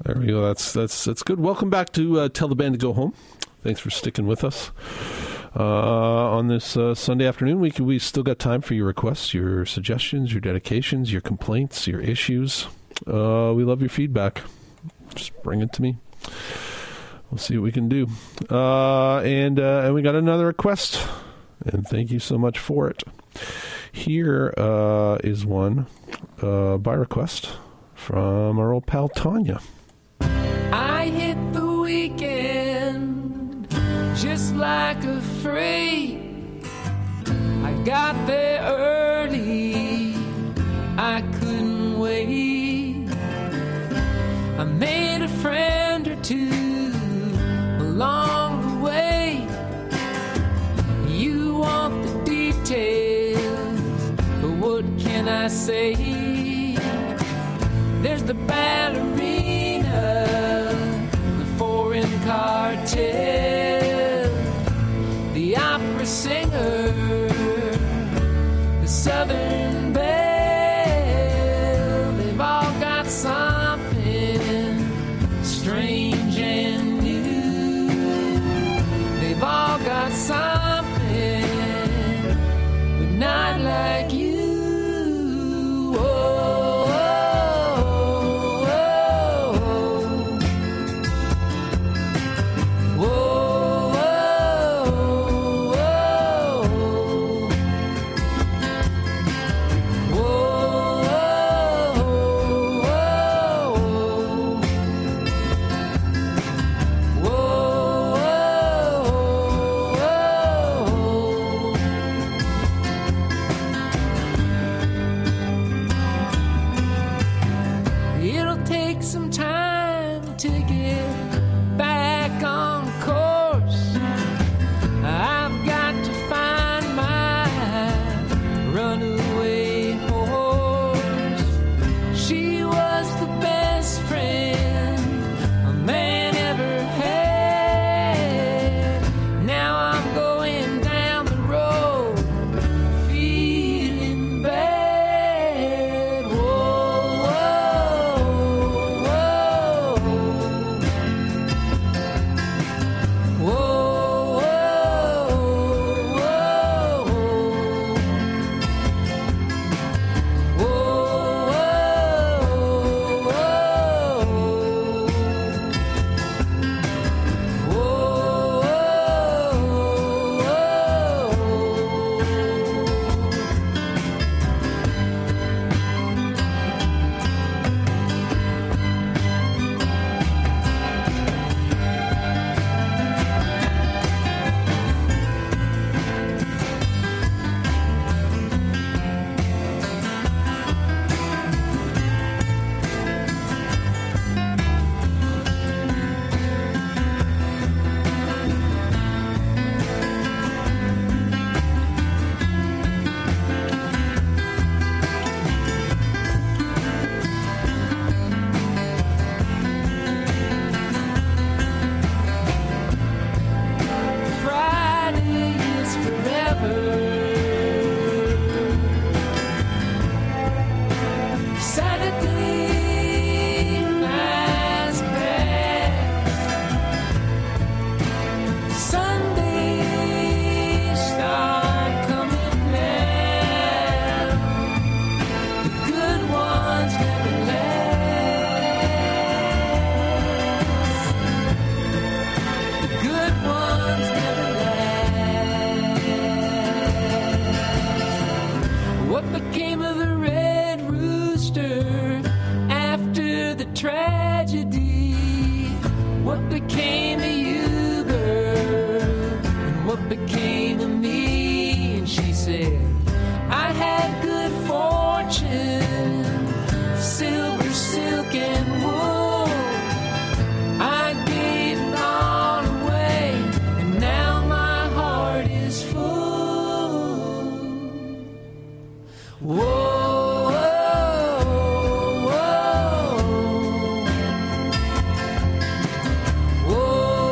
There we go. That's good. Welcome back to Tell the Band to Go Home. Thanks for sticking with us on this Sunday afternoon. We still got time for your requests, your suggestions, your dedications, your complaints, your issues. We love your feedback. Just bring it to me. We'll see what we can do. And we got another request, and thank you so much for it. Here is one by request from our old pal Tanya. I hit the weekend just like a freight. I got there early, I couldn't wait. I made a friend or two along the way. You want the details, but what can I say? There's the ballerina, the foreign cartel, the opera singer, the southern belle. They've all got something strange and new. They've all got something, but not like you. Whoa.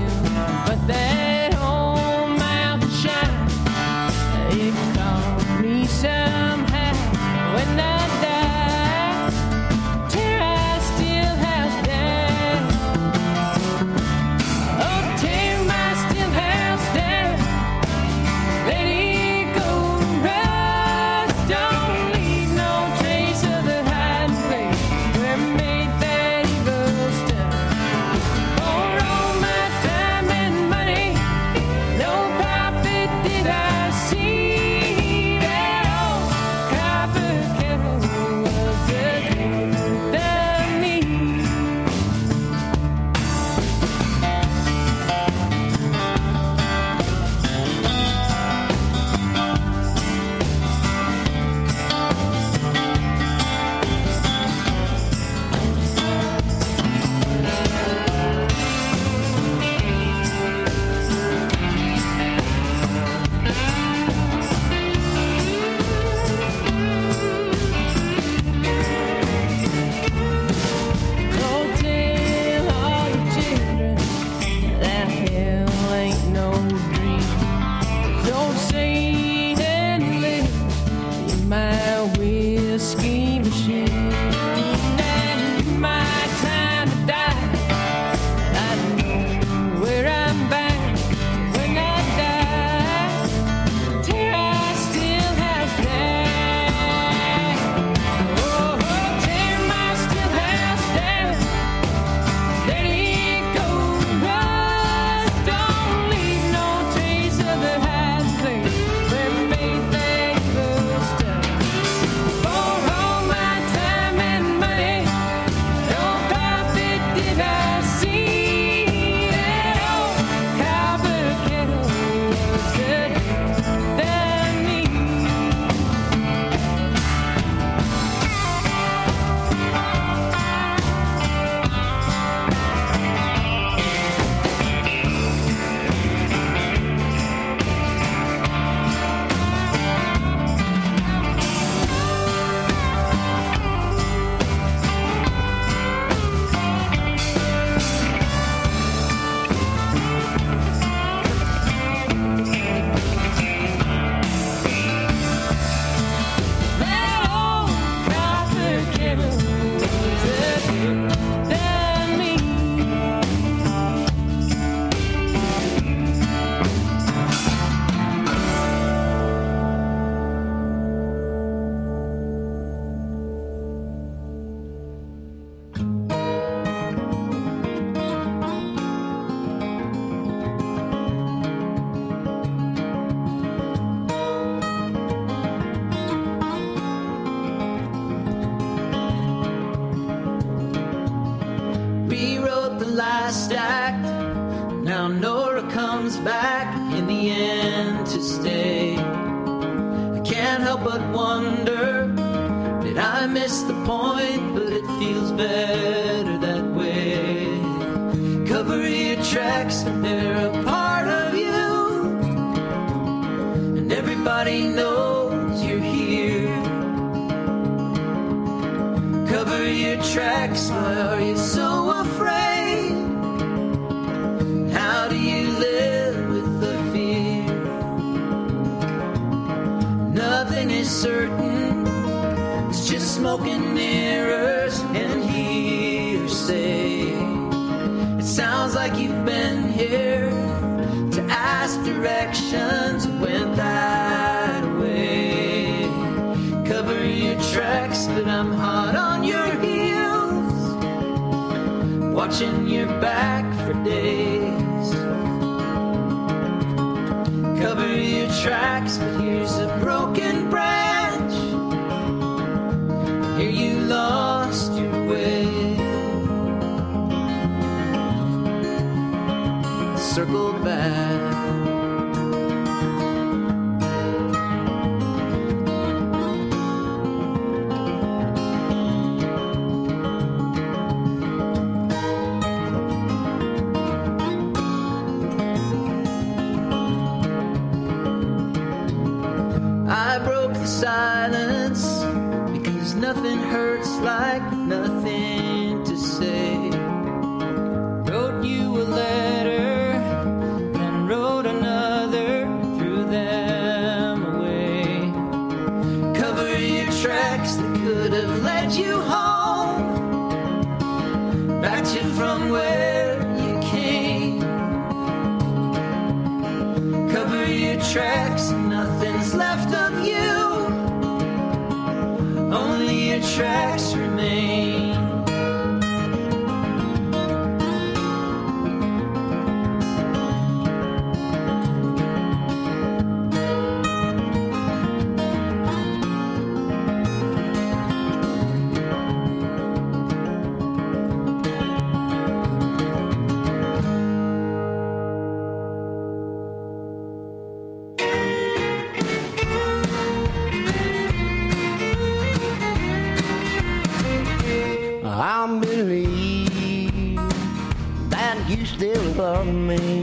but that old mountain shine, it caught me somehow when I die. Tear I still house down. Oh, tear my still house down. Let it go to rust. Don't leave no trace of the hiding place where we made that evil stuff. For all my time and money, no profit did I see. That old copper kettle was the death of me. Go tell all your children that hell ain't no dream. Don't say that live in my whiskey machine. And my time to die, I know where I'm bound when I die. Tear I still house down. Oh, tear my still house down. Let it go to rust. Don't leave no trace of the hiding place where we made that evil stuff. For all my time and money, no profit did I see. That old copper kettle was the death of me. That old copper kettle was the death of me. Rewrote the last act. Now Nora comes back in the end to stay. I can't help but wonder, did I miss the point? But it feels better that way. Cover your tracks, but they're a part of you, and everybody knows you're here. Cover your tracks, why are you so afraid? How do you live with the fear? Nothing is certain, it's just smoke and mirrors and hearsay. It sounds like you've been here to ask directions, went that way. Cover your tracks, but I'm hot on your heels, watching your back for days. Cover your tracks, but here's a broken branch. Here you lost your way. Circle back. I broke the silence because nothing hurts like nothing to say. Wrote you a letter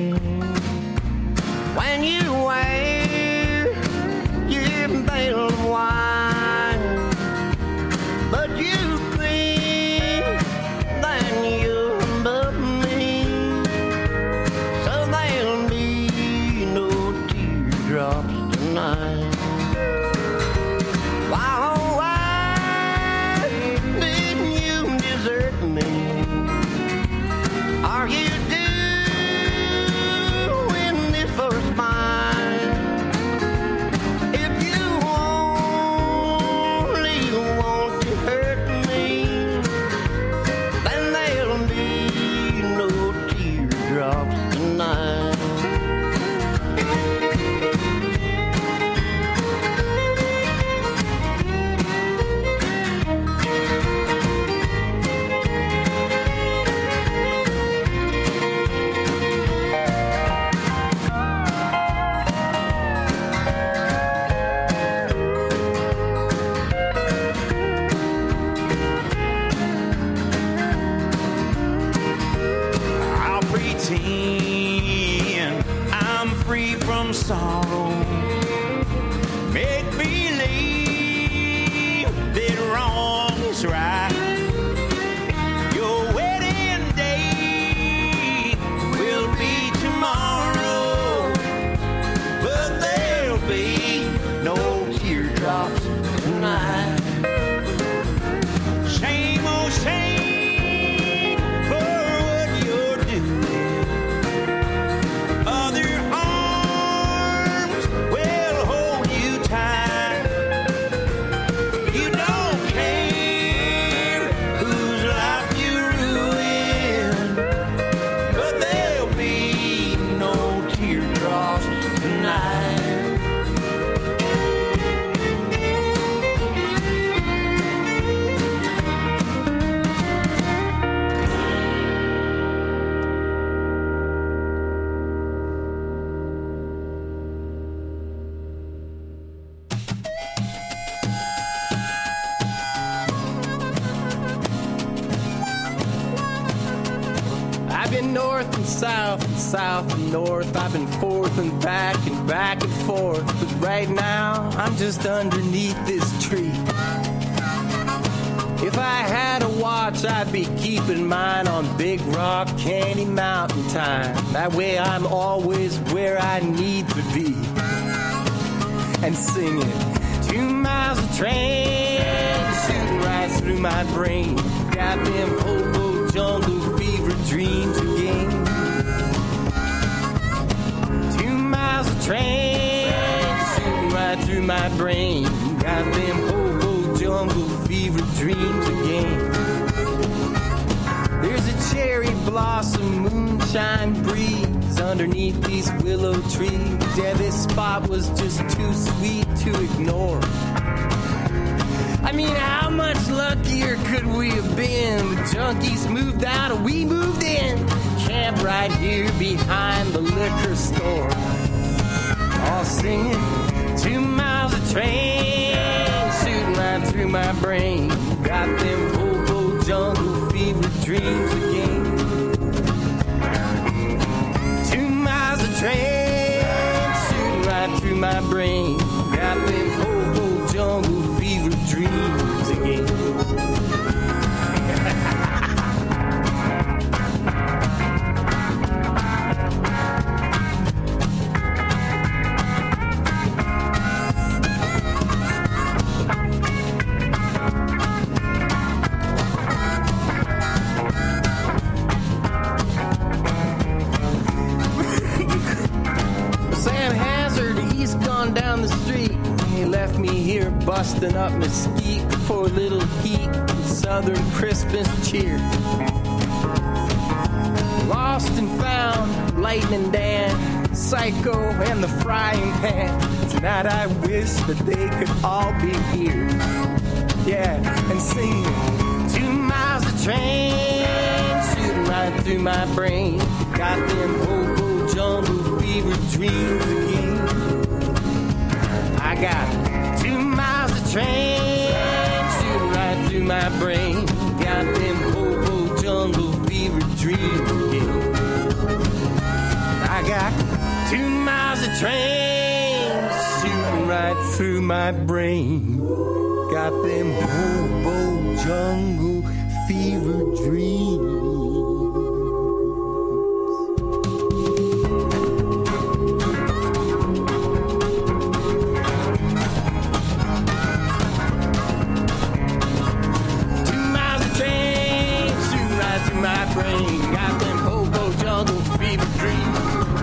when you wear your bale of wine, but you think that you're above me, so there'll be no teardrops tonight. Why didn't you desert me? Are you doing this for a smile? If you only want to hurt me, then there'll be no teardrops tonight. I'll pretend I'm free from sorrow. Make believe that wrong is right. Your wedding day will be tomorrow, but there'll be no teardrops tonight. Shame, oh shame for what you're doing. Other arms will hold you tight. You don't care whose life you ruin, but there'll be no teardrops tonight. I've been north and south and north. I've been forth and back and forth. But right now, I'm just underneath this tree. If I had a watch, I'd be keeping mine on Big Rock Candy Mountain time. That way I'm always where I need to be. And singing 2 miles of train, shooting right through my brain. Got them hobo jungle fever dreams again. 2 miles of train, shooting right through my brain. Got them hobo jungle fever dreams again. There's a cherry blossom moonshine breeze underneath these willow trees. Yeah, this spot was just too sweet to ignore. I mean, how much luckier could we have been? The junkies moved out and we moved in. Camp right here behind the liquor store. All singing 2 miles of train, shooting right through my brain. Got them hobo jungle fever dreams again. 2 miles of train, shooting right through my brain. Got them hobo jungle fever dreams again. Sam Hazard, he's gone down the street. He left me here busting up mesquite for a little heat and southern Christmas cheer. Lost and found, Lightning Dan, Psycho, and the Frying Pan. Tonight I wish that they could all be here. Yeah, and singing 2 miles of train, shooting right through my brain. Got them hobo jungle fever dreams again. I got 2 miles of train, shooting right through my brain. Got them hobo jungle fever dreams again. I got 2 miles of train shooting right through my brain. Got them hobo jungle fever dreams. 2 miles of train shooting right through my brain. Got them hobo jungle fever dreams.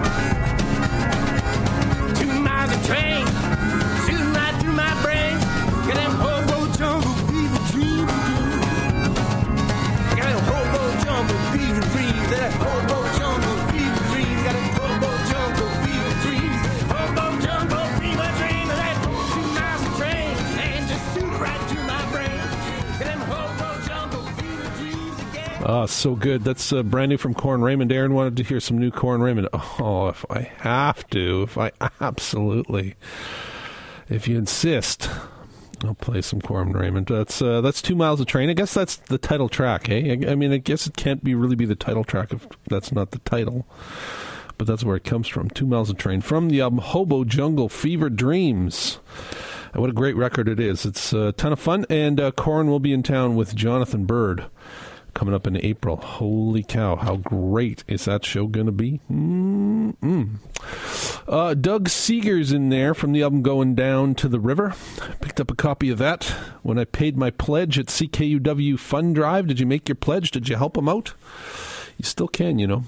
2 miles of train shooting right through my brain. Got them hobo jungle fever dreams. Got them hobo jungle fever dreams. That hobo jungle fever dreams. Got them hobo jungle fever dreams. Hobo jungle fever dreams. That 2 miles of train and just shoot right through my brain. Got them hobo jungle fever dreams again. Ah, so good. That's brand new from Corin Raymond. Aaron wanted to hear some new Corin Raymond. Oh, if I have to, if you insist, I'll play some Corin Raymond. That's 2 miles of train. I guess that's the title track, eh? I mean, I guess it can't really be the title track if that's not the title. But that's where it comes from. 2 miles of train from the album Hobo Jungle Fever Dreams. And what a great record it is. It's a ton of fun. And Corin will be in town with Jonathan Bird coming up in April. Holy cow, how great is that show going to be? Doug Seeger's in there from the album Going Down to the River. Picked up a copy of that when I paid my pledge at CKUW Fund Drive. Did you make your pledge? Did you help them out? You still can, you know.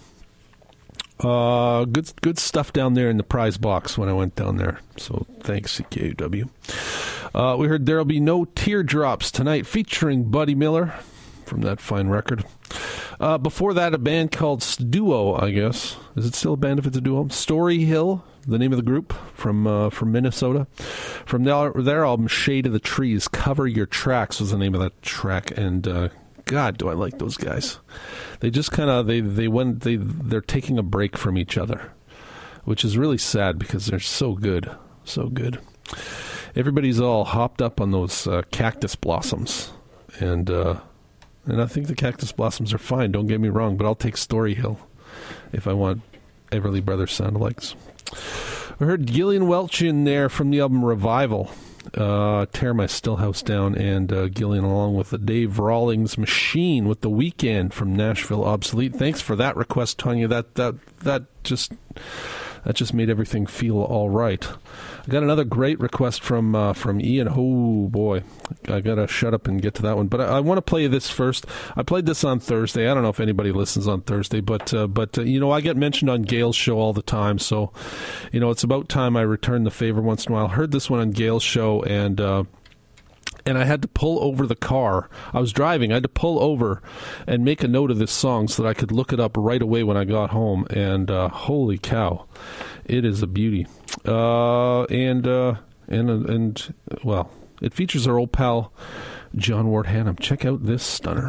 Good stuff down there in the prize box when I went down there. So thanks, CKUW. We heard There'll Be No Teardrops tonight, featuring Buddy Miller from that fine record. Before that, a band called Duo, I guess. Is it still a band if it's a duo? Story Hill, the name of the group, from Minnesota. From their album Shade of the Trees, Cover Your Tracks was the name of that track. And God, do I like those guys. They just kind of, they're taking a break from each other, which is really sad because they're so good. So good. Everybody's all hopped up on those cactus blossoms. And I think the cactus blossoms are fine, don't get me wrong, but I'll take Story Hill if I want Everly Brothers sound-alikes. I heard Gillian Welch in there from the album Revival, Tear My Stillhouse Down, and Gillian along with the Dave Rawlings Machine with The Weekend from Nashville Obsolete. Thanks for that request, Tanya. That just made everything feel all right. I got another great request from Ian. Oh, boy. I got to shut up and get to that one. But I want to play this first. I played this on Thursday. I don't know if anybody listens on Thursday, but you know, I get mentioned on Gail's show all the time. So, you know, it's about time I return the favor once in a while. I heard this one on Gail's show, and I had to pull over the car. I was driving. I had to pull over and make a note of this song so that I could look it up right away when I got home. And holy cow, it is a beauty. And well, it features our old pal John Ward Hannum. Check out this stunner.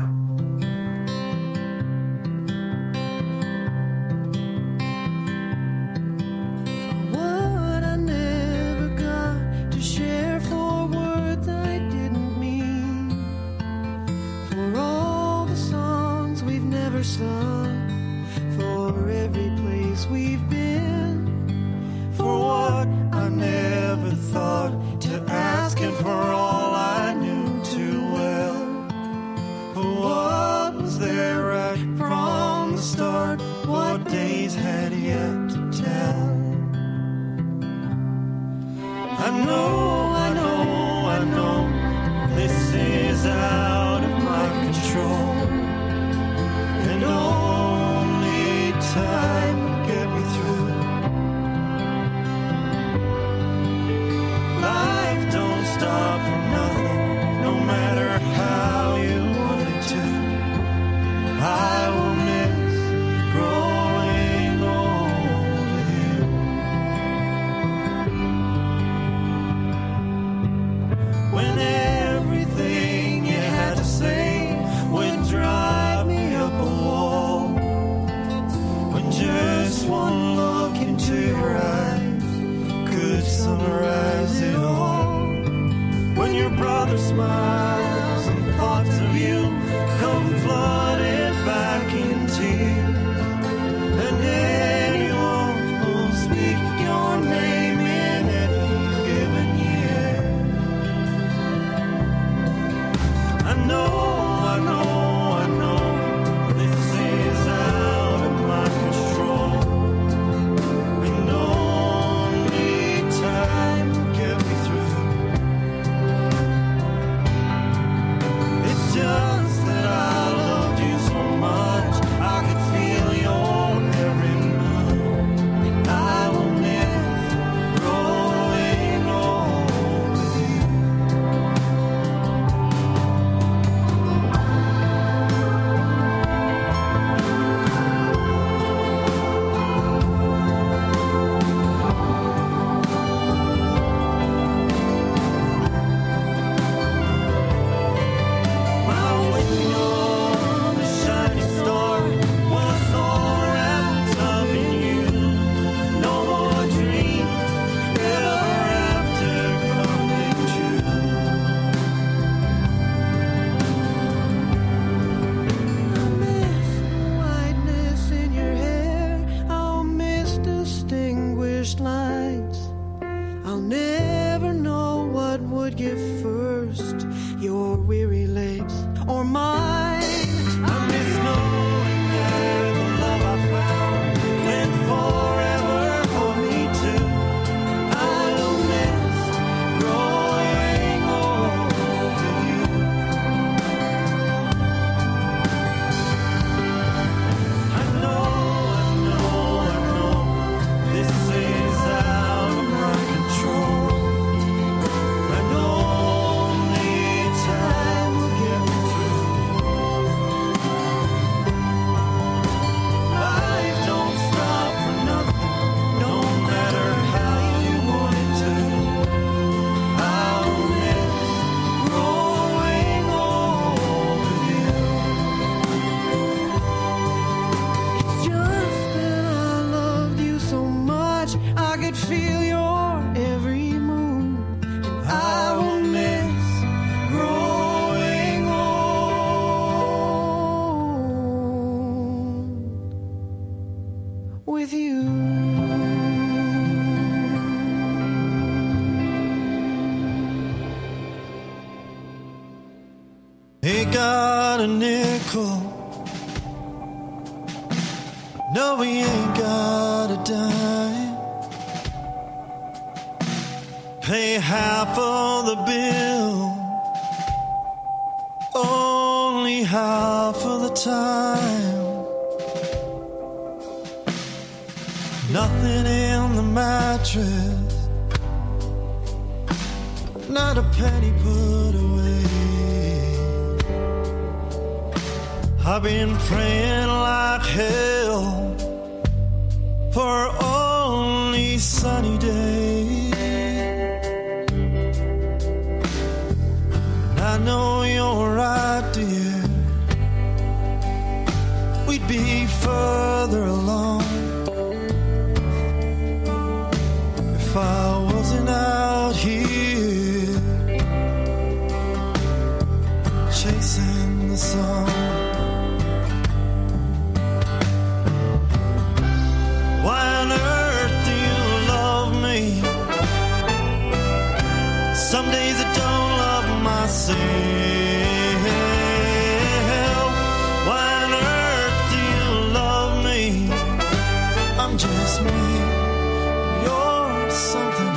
What I never got to share, for words I didn't mean, for all the songs we've never sung, for every place we've been, for what I never thought to ask, and for all I knew too well, for what was there right from the start, what days had yet to tell. I know, this is out of my control, and only time will get me through. Life don't stop for nothing, no matter how you want it to. I will miss growing old with you. When everything you had a nickel. No, we ain't got a dime. Pay half of the bill, only half of the time. Nothing in the mattress, not a penny put away. I've been praying like hell for only sunny days. I know you're right, dear. We'd be further along if I wasn't out here chasing the sun. Why on earth do you love me? Some days I don't love myself. Why on earth do you love me? I'm just me. You're something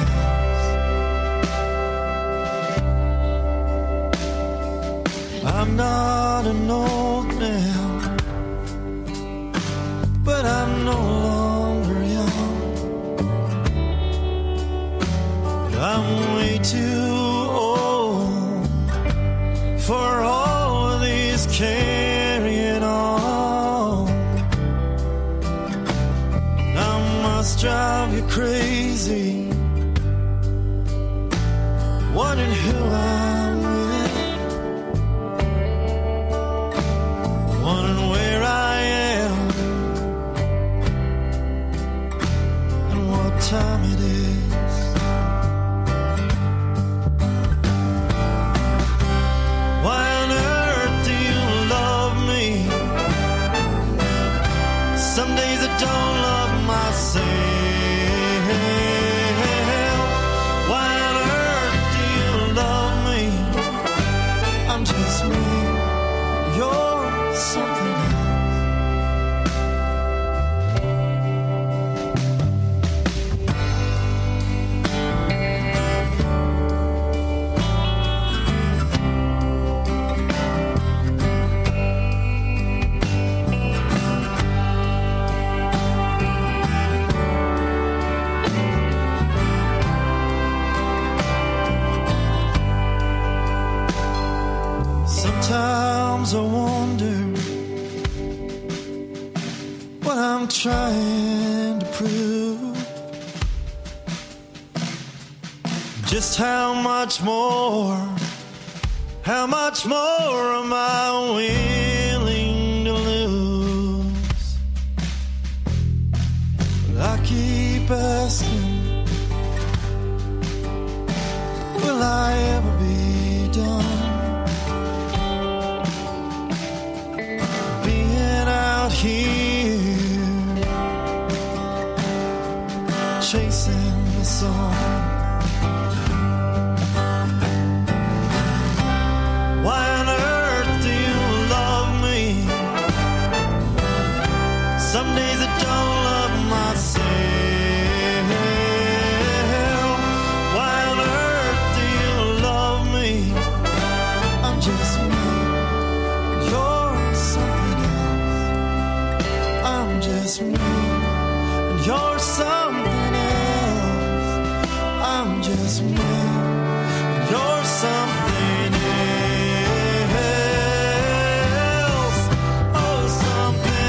else. I'm not an old man, but I'm no longer young. I'm way too old for all of this carrying on. I must drive you crazy, wondering who I'm with, wondering where I am and what time it is. Why on earth do you love me? Some days I don't love myself. Why on earth do you love me? I'm just me. You're something else. Sometimes I wonder what I'm trying to prove. Just how much more am I willing to lose? I keep asking, will I ever be done? Out here chasing the sun. Why on earth do you love me? Some days I don't love myself. Why on earth do you love me? I'm just me. You're something else. I'm just me, and you're something else. I'm just me, and you're something else. Oh, something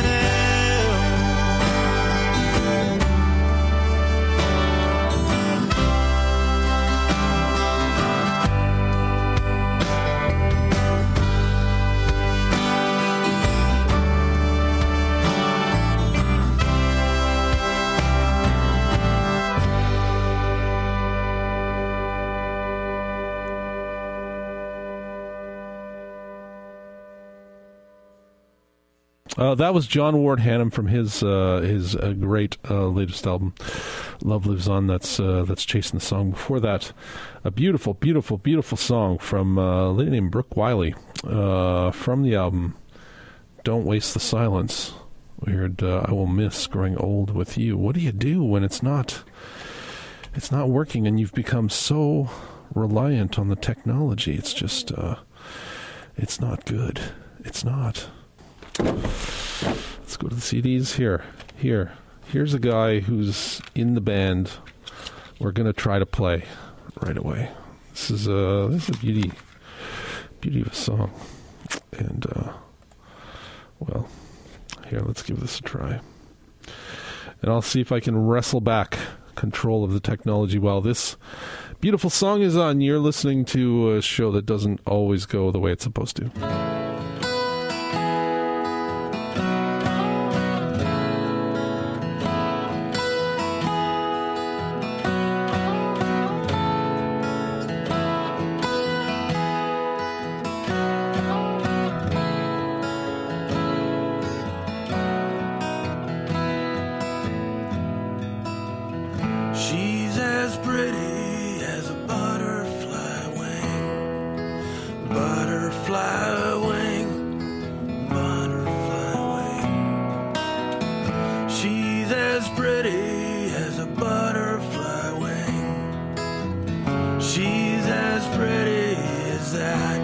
That was John Ward Hannam from his great latest album, Love Lives On. That's Chasing the Song. Before that, a beautiful, beautiful, beautiful song from a lady named Brooke Wiley from the album Don't Waste the Silence. We heard I Will Miss Growing Old With You. What do you do when it's not working and you've become so reliant on the technology? It's just it's not good. It's not. Let's go to the CDs here. Here's a guy who's in the band we're going to try to play right away. This is a beauty of a song. And, well, here, let's give this a try. And I'll see if I can wrestle back control of the technology while this beautiful song is on. You're listening to a show that doesn't always go the way it's supposed to. She's as pretty as a butterfly wing, butterfly wing, butterfly wing. She's as pretty as a butterfly wing. She's as pretty as that.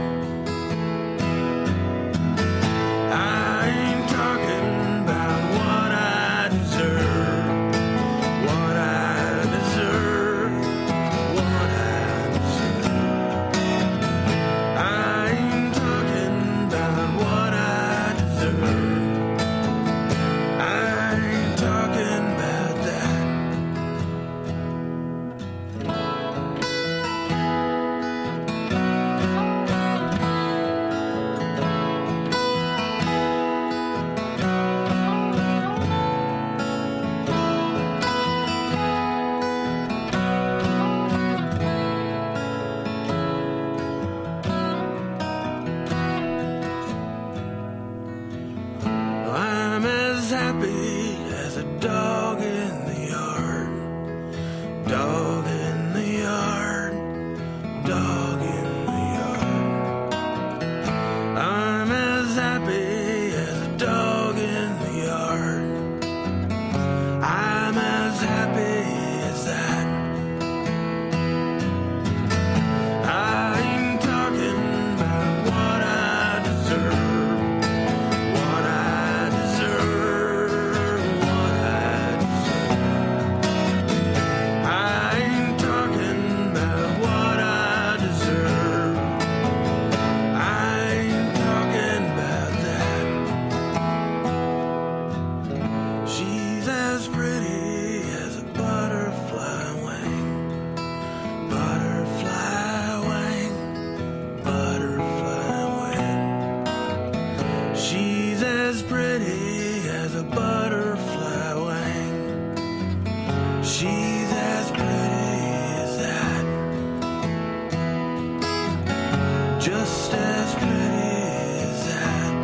I ain't talking about what I deserve. What I deserve, what I deserve. I ain't talking about what I deserve. I ain't talking about that. I'm as happy as a dog in the yard, dog in the yard, dog in the yard. I'm as happy as a dog in the yard. I'm as happy as that. I ain't talking about what I deserve. What I deserve, what I deserve. I ain't talking about what I deserve. I ain't talking about that. She's as pretty as a butterfly wing, butterfly wing, butterfly wing. She's as pretty as a butterfly wing. She's as pretty as that. Just as pretty as that.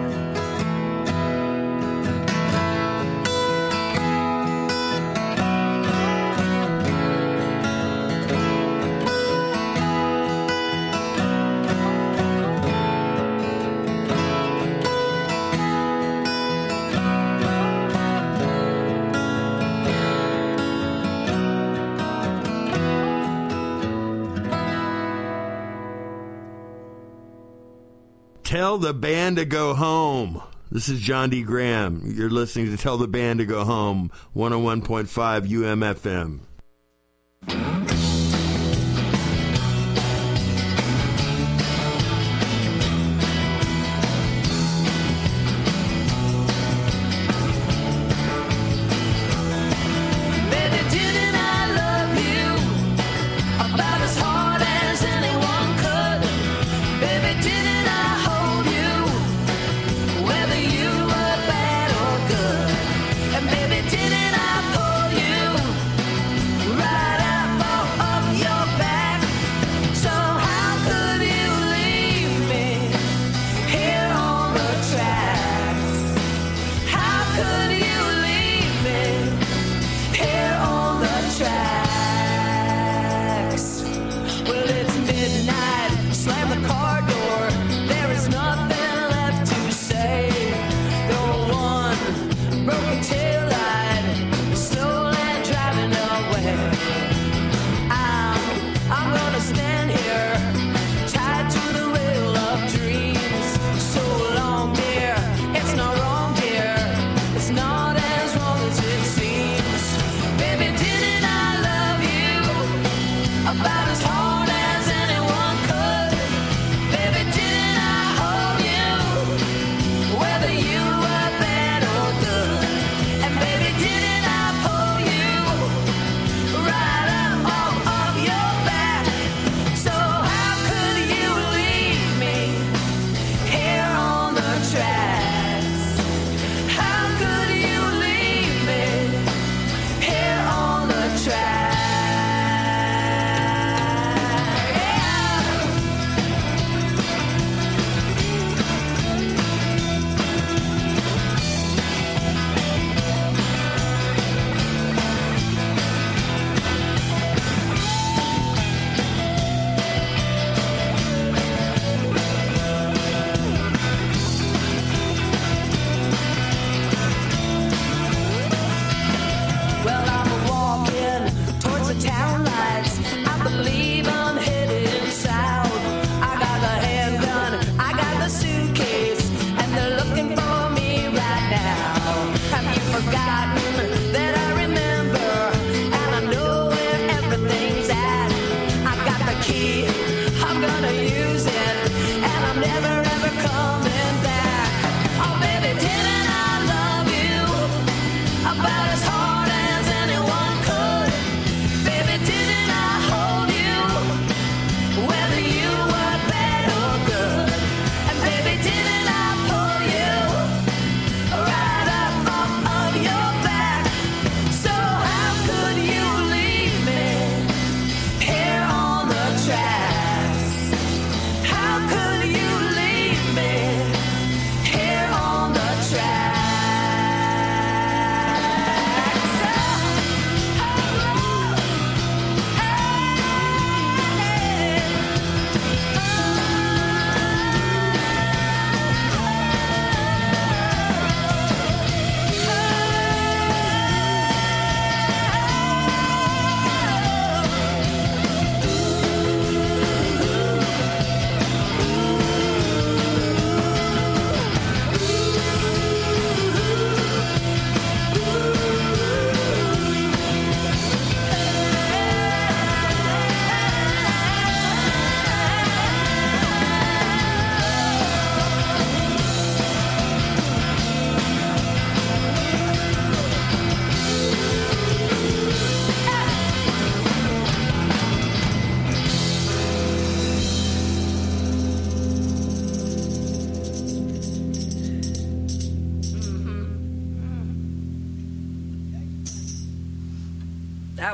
Tell the band to go home. This is John D. Graham. You're listening to Tell the Band to Go Home, 101.5 UMFM. Baby, didn't I love you about as hard as anyone could? Baby, didn't I hold you whether you were bad or good? And baby, didn't I pull you right up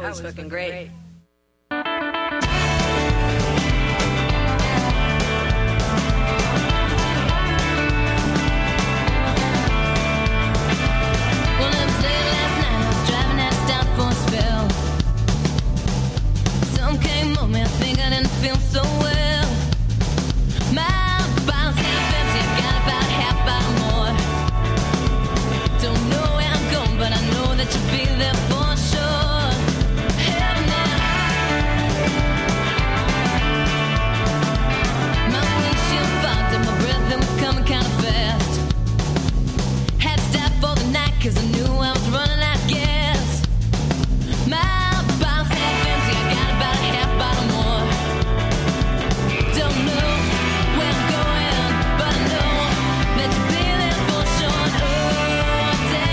was fucking great. Well, it was late last night. I was driving out of town for a spell. Sun came on me. I think I didn't feel so well. My bottle's half empty. I got about half bottle more. Don't know where I'm going, but I know that you'll be there for sure. Help now. My windshield fogged and my breath it was coming kind of fast. Had to stop for the night 'cause I knew I was running out of gas. My bottle's half empty. I got about a half bottle more. Don't know where I'm going, but I know that you'll be there for sure. Oh,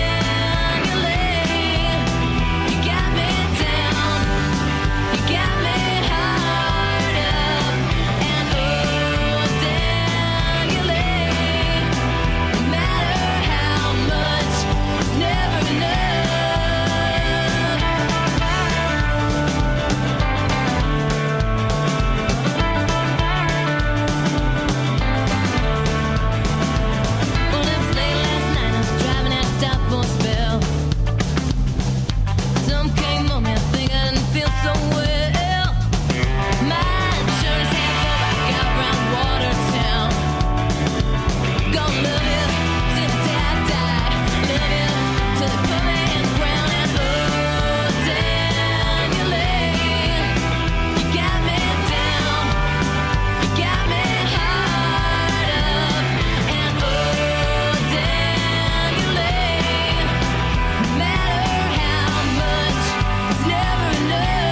Daniel, you got me down, you got me hard up, and oh, Daniel, no matter how much, it's never enough. Well, it was late last night. I was driving out of stop for a spell. Some came on me. I think I didn't feel so well. My insurance half over. I got round Watertown. Gonna love you till the day I die. Love you till they put me in the ground. And oh, Daniel, you got me down, you got me hard up, and oh, Daniel, no matter how much, it's never enough.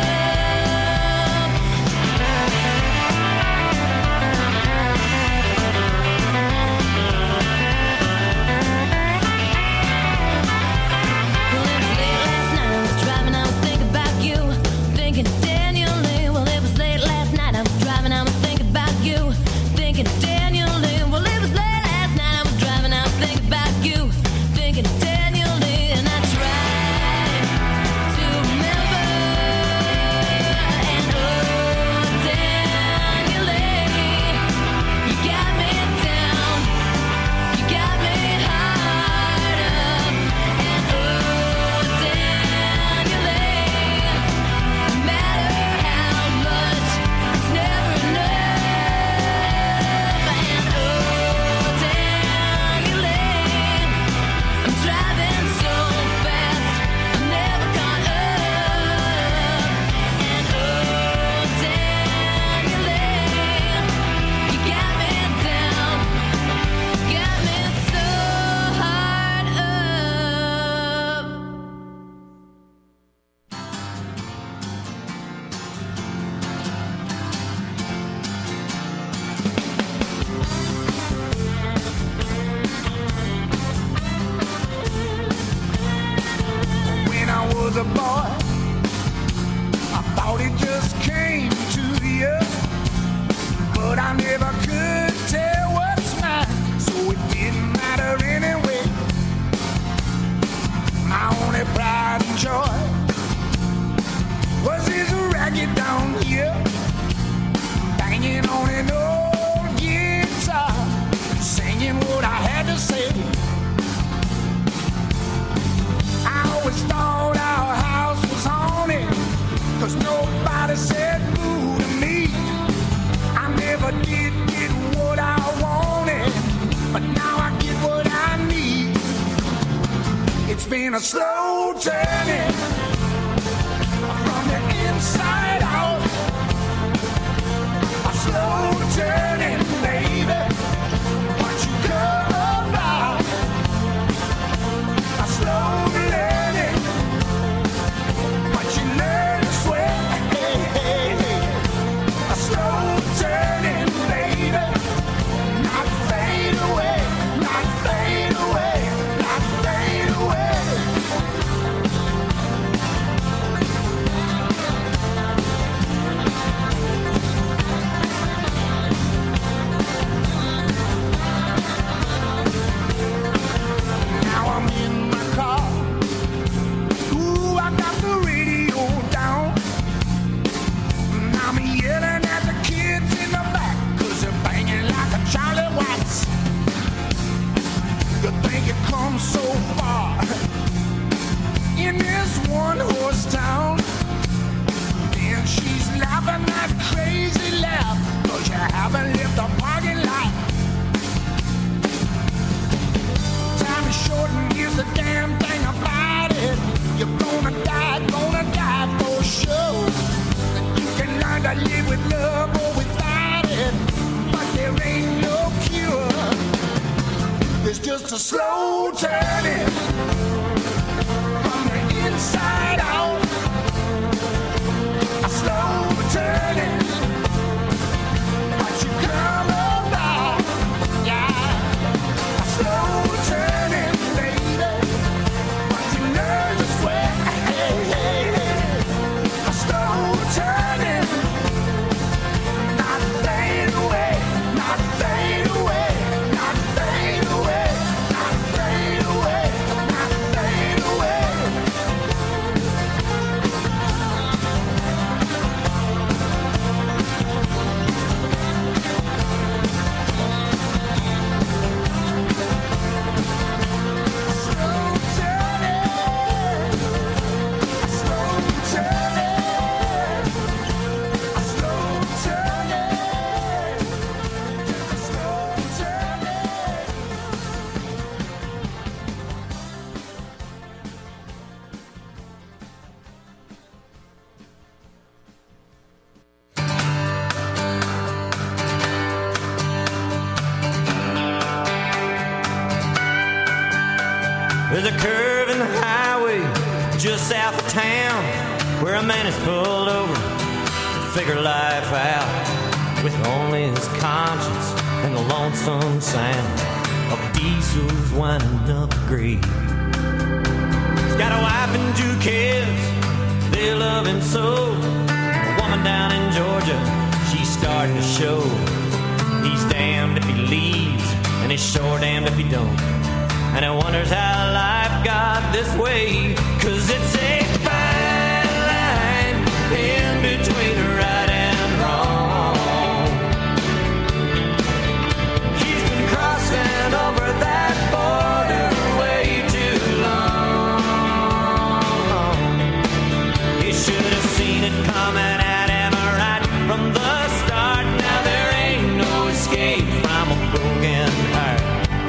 Well, it was late last night. I was driving. I was thinking about you, thinking Daniel Lee. Well, it was late last night. I was driving. I was thinking about you, thinking Daniel Lee. Well, it was late last night. I was driving. I was thinking about you, thinking Daniel Lee. And I tried to remember. And oh, Daniel Lee, you got me down, you got me hard up, and oh, Daniel, no matter how much, it's never enough. And oh, Daniel, I'm driving so fast, I'm never caught up. And oh, Daniel, you got me down, got me so hard up. When I was a boy, I thought it just came to you, but I never could tell what's mine, so it didn't matter anyway. My only pride and joy was this racket down here, banging on an old guitar, singing what I had to say. I always thought our house was haunted, 'cause nobody said boo to me. I never did get what I wanted, but now I get what I need. It's been a slow journey from the inside out, a slow journey, baby. What you come about, a slow learning, but you learn to sweat. A slow turning, baby, not fade away, not fade away, not fade away. just a slow turning from the inside out. A slow turning. What you come about, yeah. A slow turning, baby. But your nerves are sweat. A slow turning. Not fade away, not fade away, not fade away, not fade away, not fade away. Slow turning, slow turning, slow turning, just slow turning. There's a curve in the highway just south of town where a man is pulled over to figure life out with only his conscience and the lonesome sound of diesels winding up the grade. He's got a wife and 2 kids, they love him so. A woman down in Georgia, she's starting to show. He's damned if he leaves, and he's sure damned if he don't. And he wonders how life got this way, 'cause it's a fine line in between right and wrong. He's been crossing over that border way too long. He should have seen it coming at him right from the start. Now there ain't no escape from a broken heart.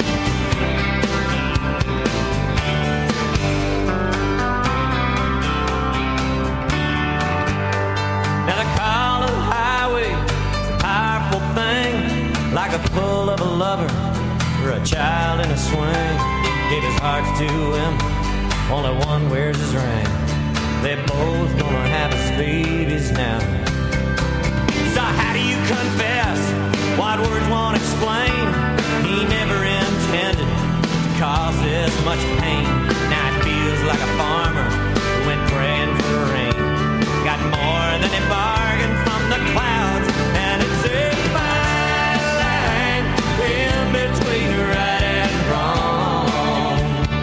Like a pull of a lover or a child in a swing. Gave his heart to him, only one wears his ring. They're both gonna have his babies now. So how do you confess what words won't explain? He never intended to cause this much pain. Now it feels like a farmer who went praying for rain. Got more than he bargained from the clouds, and it's a in between right and wrong.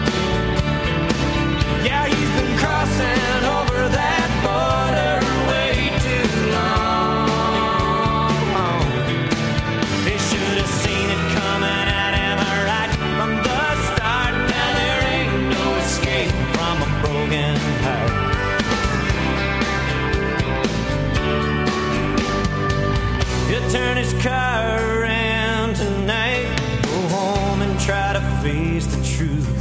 Yeah, he's been crossing over that border way too long. They should have seen it coming at him right from the start. Now there ain't no escape from a broken heart. He'll turn his car around tonight, go home and try to face the truth.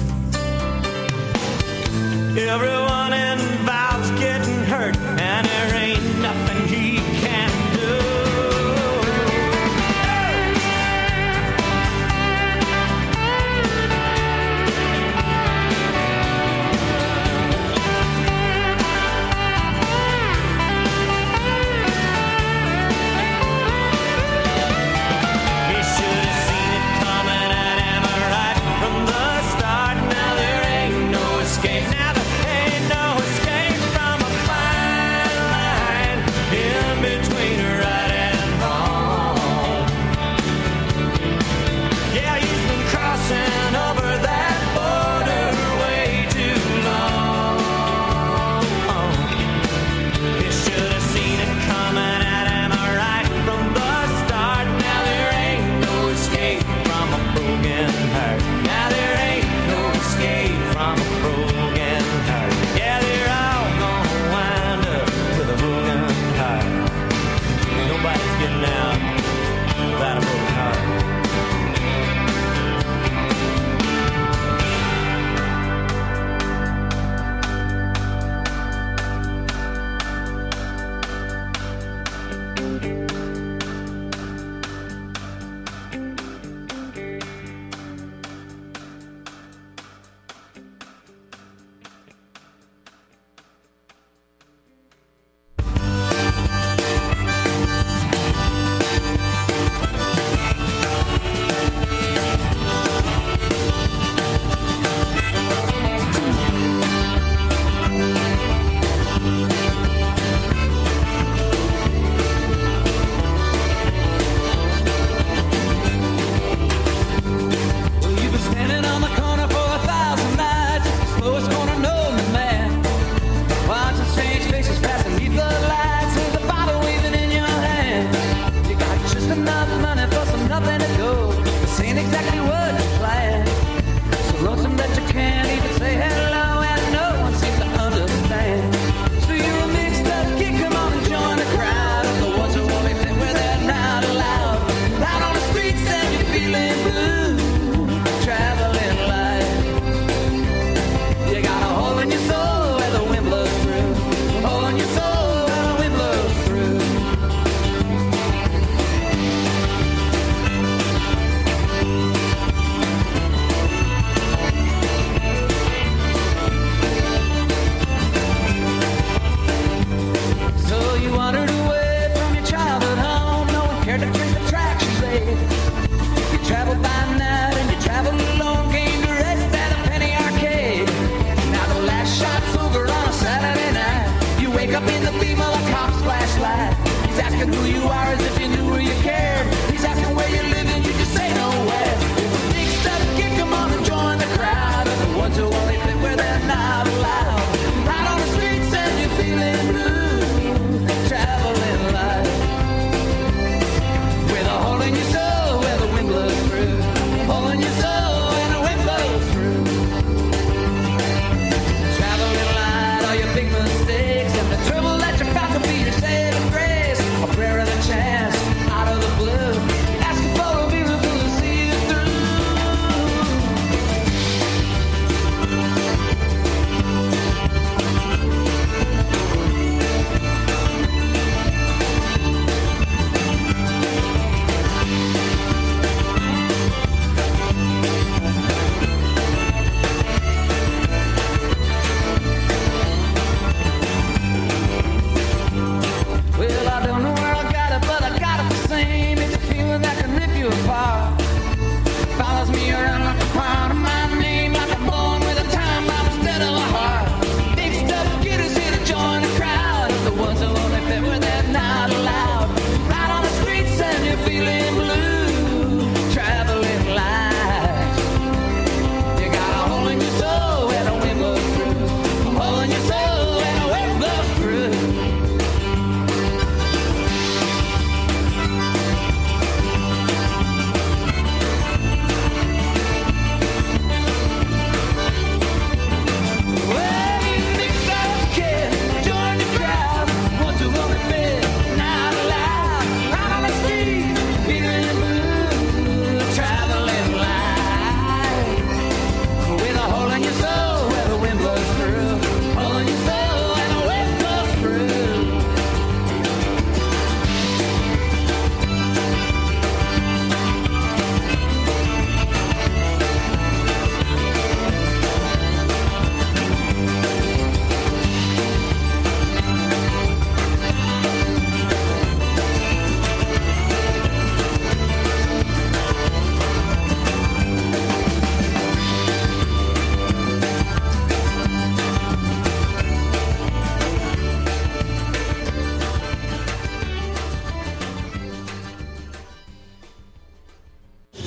Everyone involved's getting hurt, and there ain't nothing he can do. He should have seen it coming at him right from the start. Now there ain't no escape. Now there ain't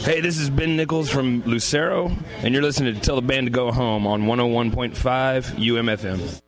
Hey, this is Ben Nichols from Lucero, and you're listening to Tell the Band to Go Home on 101.5 UMFM.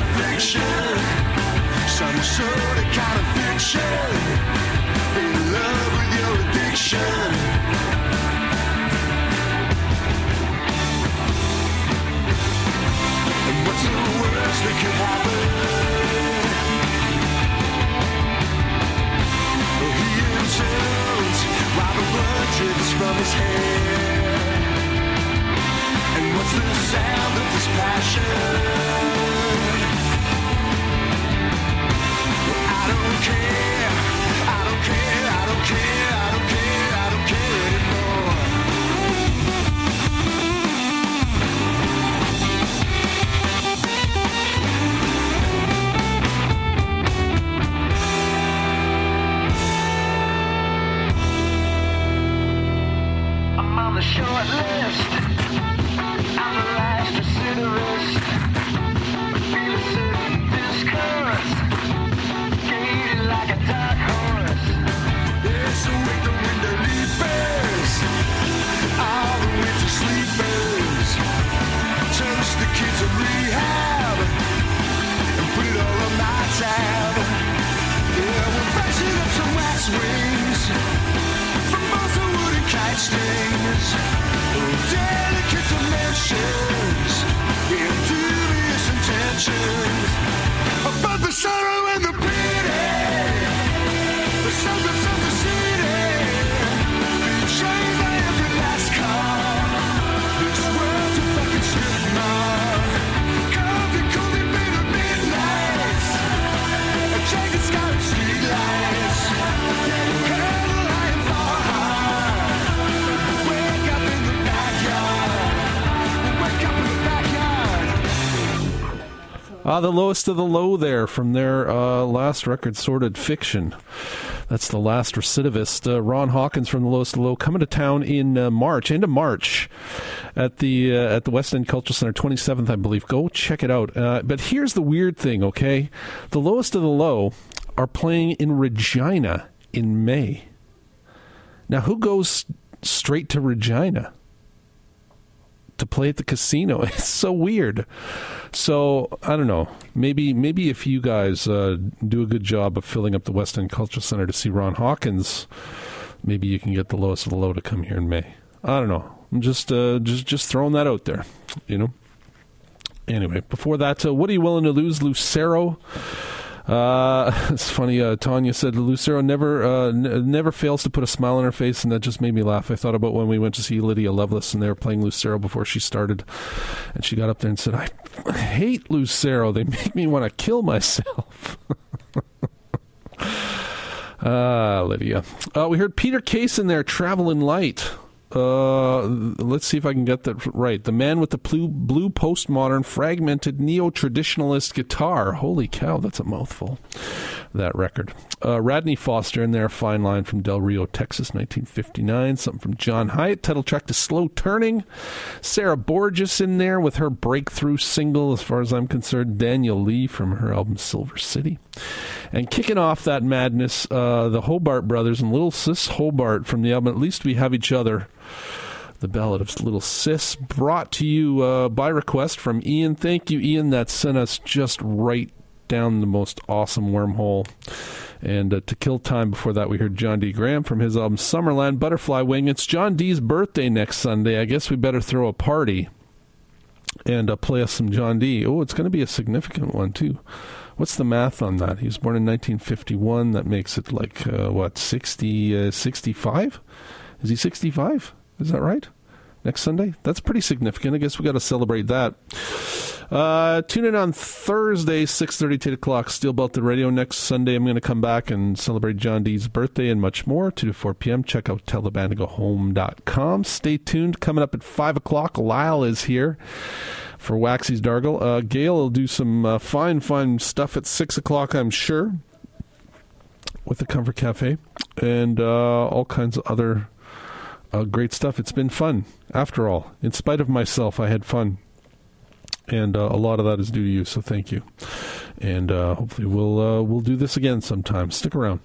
Some sort of kind of fiction. They love And what's the worst that could happen? Well, he insults while the blood drips from his hair. And what's the sound of this passion? Well, I don't care, I don't care, I don't care, I don't care, I don't care anymore. I'm on the short list. I'm the last recidivist. Feel a certain discourse, gaining like a dark horse. Yes, awake the window leapers, all the winter sleepers. Toast the kids in rehab and put it all on my tab. Yeah, we're fashioning up some wax wings from balsa wood and kite strings. Delicate dimensions, with dubious intentions. About the sorrow and the pity, the suburbs of the city, betrayed by every last car. This world's a fucking strip mall. Coffee, coffee, baby, midnight. A jagged sky with street lights. Hell, I am far high. Wake up in the backyard. Wake up in the backyard. The Lowest of the Low there from their last record, Sordid Fiction. That's The Last Recidivist. Ron Hawkins from The Lowest of the Low coming to town in March, end of March, at the West End Cultural Center, 27th, I believe. Go check it out. But here's the weird thing, okay? The Lowest of the Low are playing in Regina in May. Now, who goes straight to Regina to play at the casino? It's so weird. So, I don't know. Maybe if you guys do a good job of filling up the West End Cultural Center to see Ron Hawkins, maybe you can get the Lowest of the Low to come here in May. I don't know. I'm just throwing that out there, you know. Anyway, before that, what are you willing to lose, Lucero? It's funny. Tanya said Lucero never fails to put a smile on her face, and that just made me laugh. I thought about when we went to see Lydia Lovelace, and they were playing Lucero before she started, and she got up there and said, "I hate Lucero. They make me want to kill myself." Lydia. We heard Peter Case in there, Traveling Light. Let's see if I can get that right. The man with the blue postmodern fragmented neo-traditionalist guitar. Holy cow, that's a mouthful, that record. Radney Foster in there, Fine Line from Del Rio, Texas, 1959. Something from John Hyatt, title track to Slow Turning. Sarah Borges in there with her breakthrough single, as far as I'm concerned, Daniel Lee from her album Silver City. And kicking off that madness, the Hobart Brothers and Little Sis Hobart from the album At Least We Have Each Other, the Ballad of Little Sis, brought to you by request from Ian. Thank you, Ian. That sent us just right down the most awesome wormhole. And to kill time before that, we heard John D. Graham from his album Summerland, Butterfly Wing. It's John D's birthday next Sunday. I guess we better throw a party and play us some John D. Oh, it's going to be a significant one, too. What's the math on that? He was born in 1951. That makes it like, 65? Is he 65? Is that right? Next Sunday? That's pretty significant. I guess we got to celebrate that. Tune in on Thursday, 6:30 to 8 o'clock, Steel Belted Radio. Next Sunday, I'm going to come back and celebrate John D's birthday and much more, 2 to 4 p.m. Check out tellthebandtogohome.com. Stay tuned. Coming up at 5 o'clock, Lyle is here for Waxy's Dargle. Gail will do some fine stuff at 6 o'clock, I'm sure, with the Comfort Cafe and all kinds of other great stuff. It's been fun. After all, in spite of myself, I had fun. And a lot of that is due to you, so thank you. And hopefully we'll do this again sometime. Stick around.